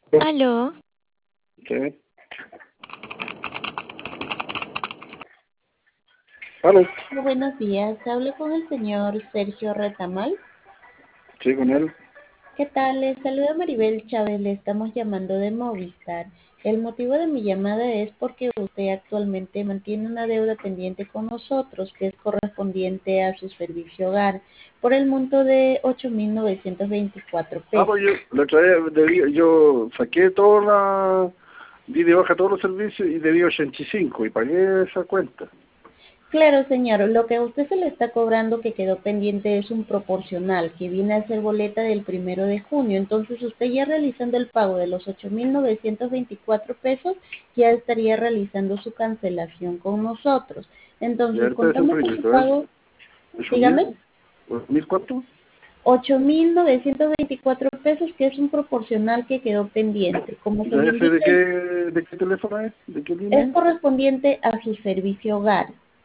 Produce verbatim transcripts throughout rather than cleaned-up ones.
Aló, Sí. ¿Aló? Buenos días, hablo con el señor Sergio Retamal. Sí, con él. ¿Qué tal? Les saluda Maribel Chávez, le estamos llamando de Movistar. El motivo de mi llamada es porque usted actualmente mantiene una deuda pendiente con nosotros que es correspondiente a su servicio hogar por el monto de ocho mil novecientos veinticuatro Ah, pesos. pues yo la otra vez debí, yo saqué toda la, di de baja todos los servicios y debí ochenta y cinco y pagué esa cuenta. Claro, señor, lo que a usted se le está cobrando que quedó pendiente es un proporcional, que viene a ser boleta del primero de junio. Entonces, usted ya realizando el pago de los ocho mil novecientos veinticuatro pesos, ya estaría realizando su cancelación con nosotros. Y Entonces, ahorita es un contamos con su poquito, ¿eh? pago, ¿Ocho dígame, mil? ¿Ocho mil cuánto? ocho mil novecientos veinticuatro pesos, que es un proporcional que quedó pendiente. Como se ¿Ya le ese de indica, qué, de qué teléfono es? ¿De qué es línea? correspondiente a su servicio hogar.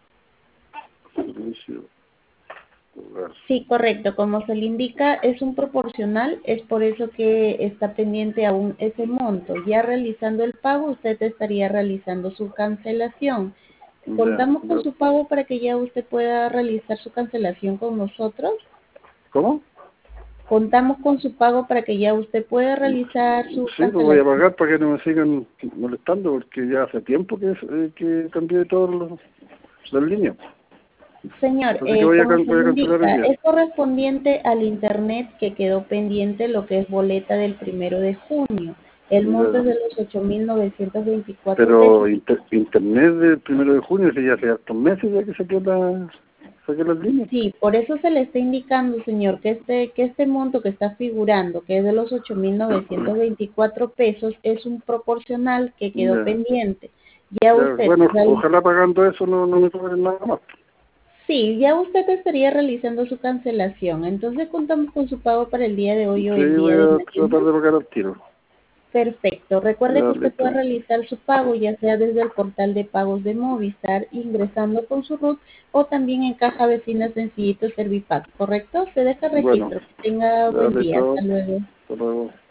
Servicio hogar. Sí, correcto. Como se le indica, es un proporcional, es por eso que está pendiente aún ese monto. Ya realizando el pago, usted estaría realizando su cancelación. Ya, ¿Contamos con ya. su pago para que ya usted pueda realizar su cancelación con nosotros? ¿Cómo? ¿Contamos con su pago para que ya usted pueda realizar su Sí, lo voy a cancelación? pagar para que no me sigan molestando porque ya hace tiempo que, eh, que cambié todas los- las líneas. Señor, Así que eh, voy a, como can- se voy a le cancelar hoy indica, día. es correspondiente al internet que quedó pendiente lo que es boleta del primero de junio. El monto es Ya. de los ocho mil novecientos veinticuatro pesos. Pero inter- internet del primero de junio, si ya hace hartos meses ya que saqué, la, saqué las líneas. Sí, por eso se le está indicando, señor, que este, que este monto que está figurando, que es de los ocho mil novecientos veinticuatro pesos, es un proporcional que quedó Ya, pendiente. Ya ya, usted bueno, realiza. ojalá pagando eso no, no me cobren nada más. Sí, ya usted estaría realizando su cancelación. Entonces contamos con su pago para el día de hoy o Sí, el voy día de a mañana. tratar de pagar al tiro. Perfecto. Recuerde que Ya, usted puede listo. realizar su pago ya sea desde el portal de pagos de Movistar, ingresando con su RUT o también en Caja Vecina Sencillito Servipack, ¿correcto? Se deja Bueno, registro. Que tenga ya, buen día. listo. Hasta luego. Hasta luego.